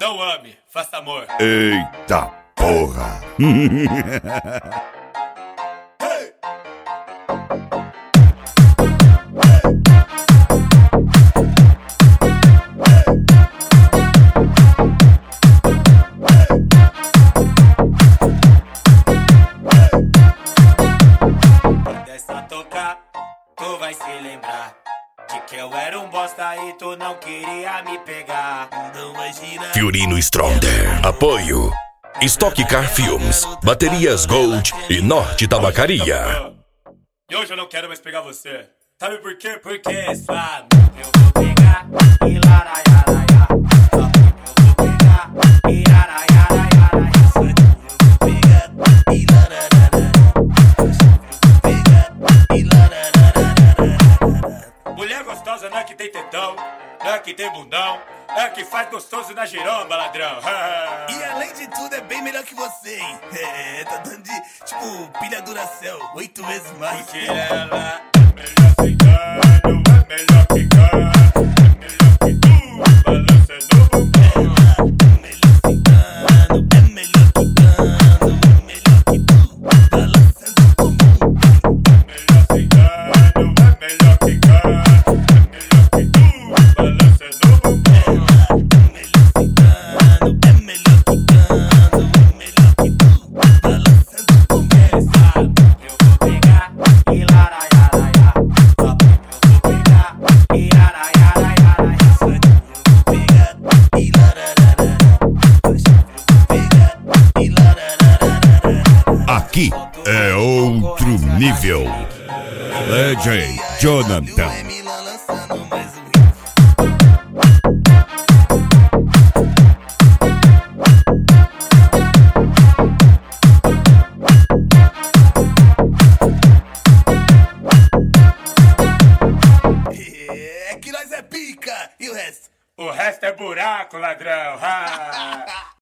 Não ame, faça amor. Eita porra! Quando essa tocar, tu vai se lembrar de que eu era um bosta e tu não queria me pegar. Não vai girar. Fiorino Stronger. Apoio Stock Car Films, Baterias Gold e Norte Tabacaria. E hoje eu não quero mais pegar você. Sabe por quê? Porque sua eu vou pegar e laraiaraia. Só que eu vou pegar e laraiaraia. Só que eu vou pegar e laraiaraia. Mulher gostosa não é que tem tetão, não é que tem bundão, é que faz gostoso na giromba, ladrão. E além de tudo é bem melhor que você, hein? Tá dando de, tipo, pilha Duracell 8 vezes mais. Porque ela é melhor sem dano, é melhor que cano, é melhor que tu, balançando o bumbum. É melhor sem dano, é melhor que cano, é melhor que tu, balançando o bumbum. Melhor sem dano, é melhor que cano, é melhor que tu, balançando o bumbum. É melhor sem dano, é melhor que cano, é melhor que tu, balançando o bumbum. Eu vou pegar e laraiaraia. Só que eu vou pegar e laraiaraia. Só que eu vou pegar e larararara. Só que eu vou pegar e larararara. Aqui é outro nível. Legend Jonathan. É Milan lançando mais um hit. É que nós é pica e o resto. O resto é buraco, ladrão.